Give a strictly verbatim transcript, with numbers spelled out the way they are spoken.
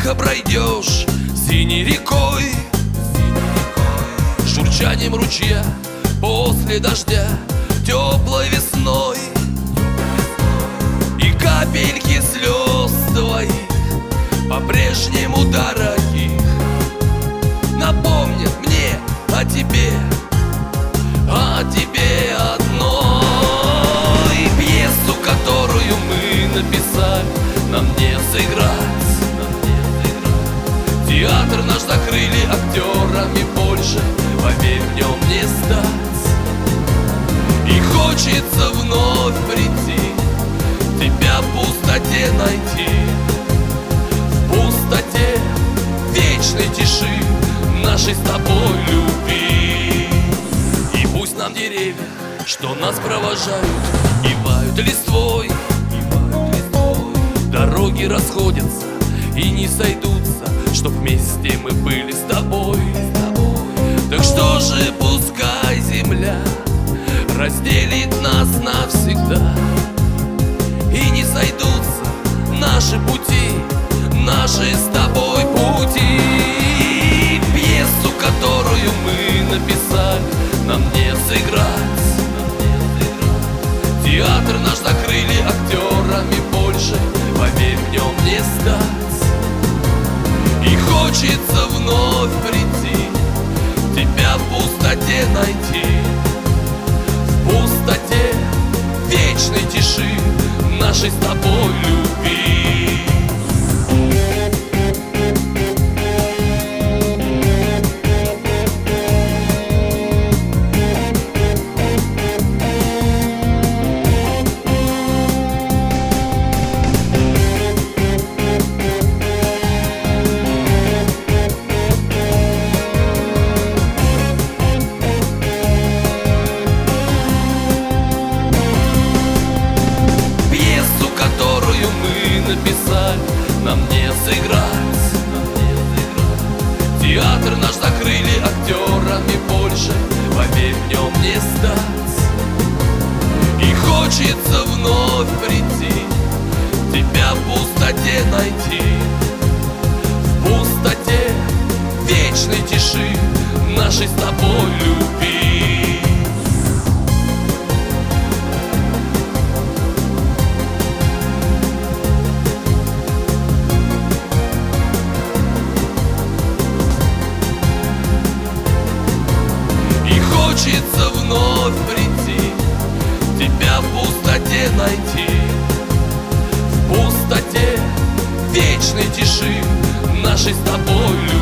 тихо пройдешь синей рекой, журчанием ручья после дождя, теплой весной. И капельки слез твоих по-прежнему дорогих напомнят мне о тебе, о тебе одной. Пьесу, которую мы написали, нам не сыграть. Театр наш закрыли актерами, больше, поверь, в нем не стать. И хочется вновь прийти, тебя в пустоте найти, в пустоте вечной тиши нашей с тобой любви. И пусть нам деревья, что нас провожают, кивают листвой, дороги расходятся и не сойдутся, чтоб вместе мы были с тобой. Так что же, пускай земля разделит нас навсегда, и не сойдутся наши пути, наши с тобой пути. Пьесу, которую мы написали, нам не сыграть. Театр наш закрыли актерами, больше, поверь, в нем не стать. И хочется вновь прийти, тебя в пустоте найти, в пустоте вечной тиши нашей с тобой любви. Написали, нам не сыграть. Театр наш закрыли актерами, больше, поверь, в нем не стать. И хочется вновь прийти, тебя в пустоте найти, в пустоте вечной тиши нашей с тобой любви. Хочется вновь прийти, тебя в пустоте найти, в пустоте вечной тиши нашей с тобой любви.